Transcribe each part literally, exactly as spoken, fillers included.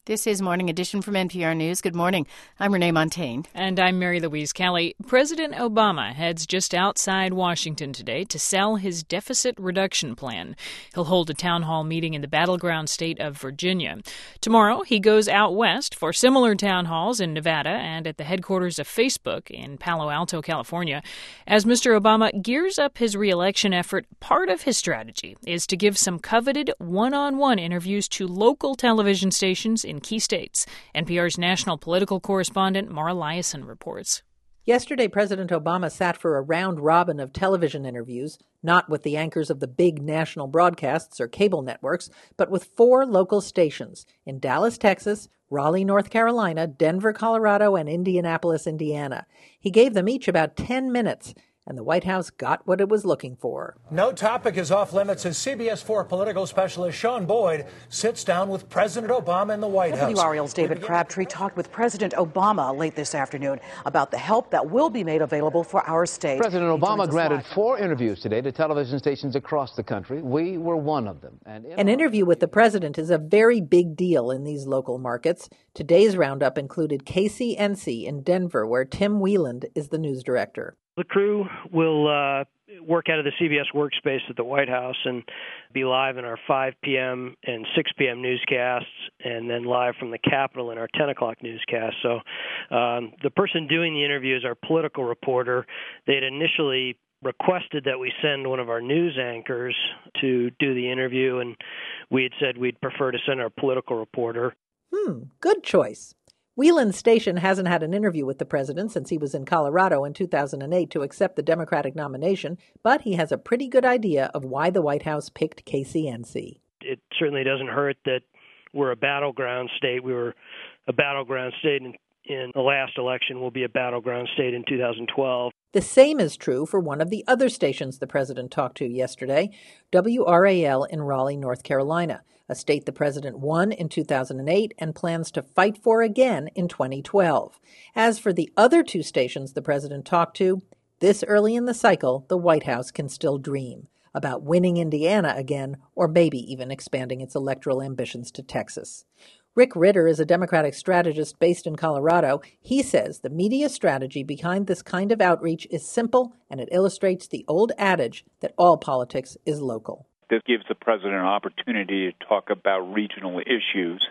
This is Morning Edition from N P R News. Good morning. I'm Renee Montaigne. And I'm Mary Louise Kelly. President Obama heads just outside Washington today to sell his deficit reduction plan. He'll hold a town hall meeting in the battleground state of Virginia. Tomorrow, he goes out west for similar town halls in Nevada and at the headquarters of Facebook in Palo Alto, California. As Mister Obama gears up his reelection effort, part of his strategy is to give some coveted one-on-one interviews to local television stations in key states. N P R's national political correspondent Mara Liasson reports. Yesterday, President Obama sat for a round robin of television interviews, not with the anchors of the big national broadcasts or cable networks, but with four local stations in Dallas, Texas, Raleigh, North Carolina, Denver, Colorado, and Indianapolis, Indiana. He gave them each about ten minutes. And the White House got what it was looking for. No topic is off limits as C B S four political specialist Sean Boyd sits down with President Obama in the White House. W R L's David Crabtree talked with President Obama late this afternoon about the help that will be made available for our state. President Obama granted four interviews today to television stations across the country. We were one of them. And in An interview with the president is a very big deal in these local markets. Today's roundup included K C N C in Denver, where Tim Wieland is the news director. The crew will uh, work out of the C B S workspace at the White House and be live in our five p.m. and six p.m. newscasts, and then live from the Capitol in our ten o'clock newscast. So um, the person doing the interview is our political reporter. They had initially requested that we send one of our news anchors to do the interview, and we had said we'd prefer to send our political reporter. Hmm, good choice. Wieland's station hasn't had an interview with the president since he was in Colorado in two thousand eight to accept the Democratic nomination, but he has a pretty good idea of why the White House picked K C N C. It certainly doesn't hurt that we're a battleground state. We were a battleground state in, in the last election. We'll be a battleground state in two thousand twelve. The same is true for one of the other stations the president talked to yesterday, W R A L in Raleigh, North Carolina, a state the president won in two thousand eight and plans to fight for again in twenty twelve. As for the other two stations the president talked to, this early in the cycle, the White House can still dream about winning Indiana again, or maybe even expanding its electoral ambitions to Texas. Rick Ritter is a Democratic strategist based in Colorado. He says the media strategy behind this kind of outreach is simple, and it illustrates the old adage that all politics is local. This gives the president an opportunity to talk about regional issues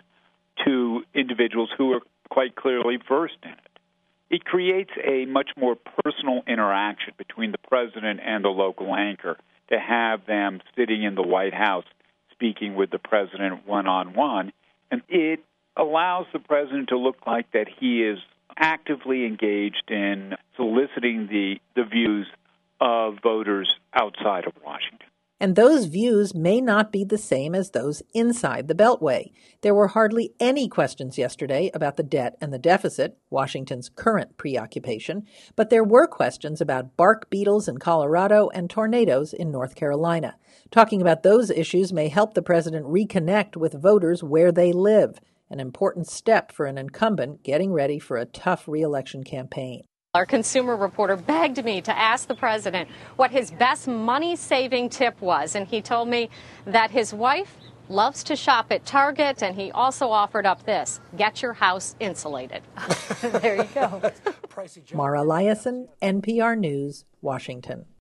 to individuals who are quite clearly versed in it. It creates a much more personal interaction between the president and the local anchor to have them sitting in the White House speaking with the president one-on-one. And it allows the president to look like that he is actively engaged in soliciting the, the views of voters outside of Washington. And those views may not be the same as those inside the Beltway. There were hardly any questions yesterday about the debt and the deficit, Washington's current preoccupation, but there were questions about bark beetles in Colorado and tornadoes in North Carolina. Talking about those issues may help the president reconnect with voters where they live, an important step for an incumbent getting ready for a tough re-election campaign. Our consumer reporter begged me to ask the president what his best money-saving tip was, and he told me that his wife loves to shop at Target, and he also offered up this: get your house insulated. There you go. Mara Liasson, N P R News, Washington.